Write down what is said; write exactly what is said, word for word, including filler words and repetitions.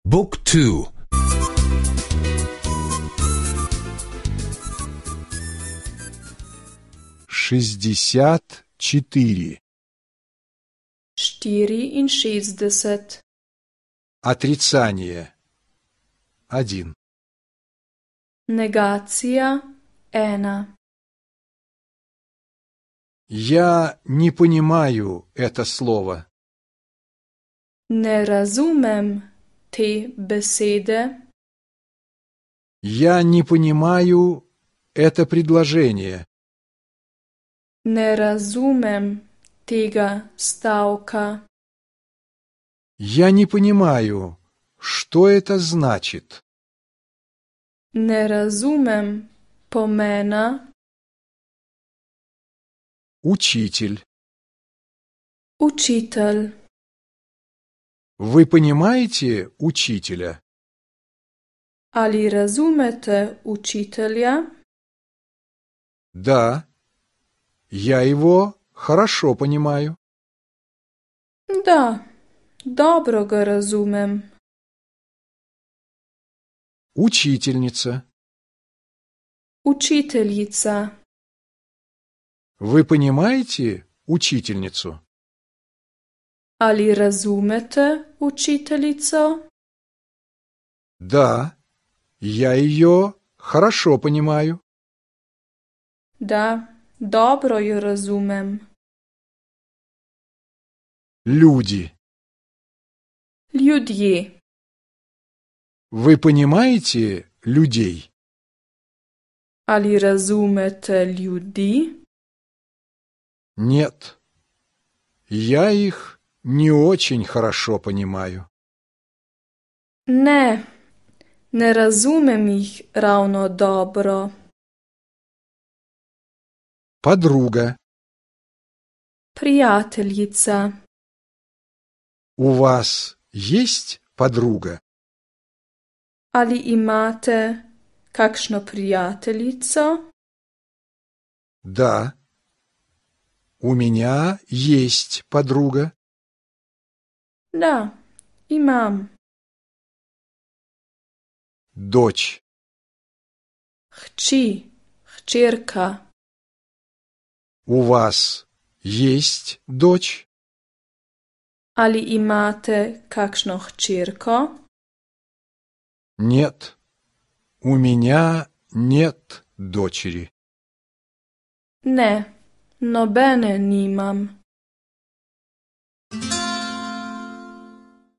บุ๊กทู шестьдесят четыре. štiriinšestdeset. Отрицание. Один. Negacija ena. Я не понимаю это слово. Ne razumem te besede. Я не понимаю это предложение. Ne razumem tega stavka. Я не понимаю, что это значит. Ne razumem pomena. Учитель. Učitelj. Вы понимаете учителя? Ali razumete učitelja? Да, я его хорошо понимаю. Da, dobro ga razumem. Учительница. Učiteljica. Вы понимаете учительницу? Ali razumete učiteljico? Да, я ее хорошо понимаю. Da, dobro jo razumem. Люди. Ljudje. Вы понимаете людей? Ali razumete ljudi? Нет, я их не очень хорошо понимаю. Ne, ne razumem jih ravno dobro. Подруга. Prijateljica. У вас есть подруга? Ali imate kakšno prijateljico? Да, у меня есть подруга. Da, imam. Дочь. Hči, hčerka. У вас есть дочь? Ali imate kakšno hčerko? Нет, у меня нет дочери. Ne, nobene nimam.